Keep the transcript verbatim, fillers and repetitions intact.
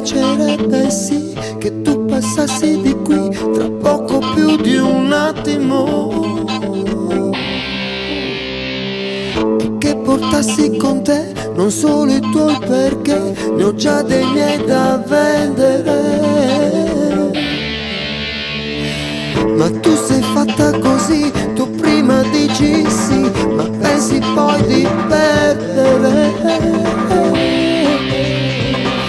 piacerebbe sì che tu passassi di qui tra poco più di un attimo e che portassi con te non solo i tuoi perché ne ho già dei miei da vendere. Ma tu sei fatta così, tu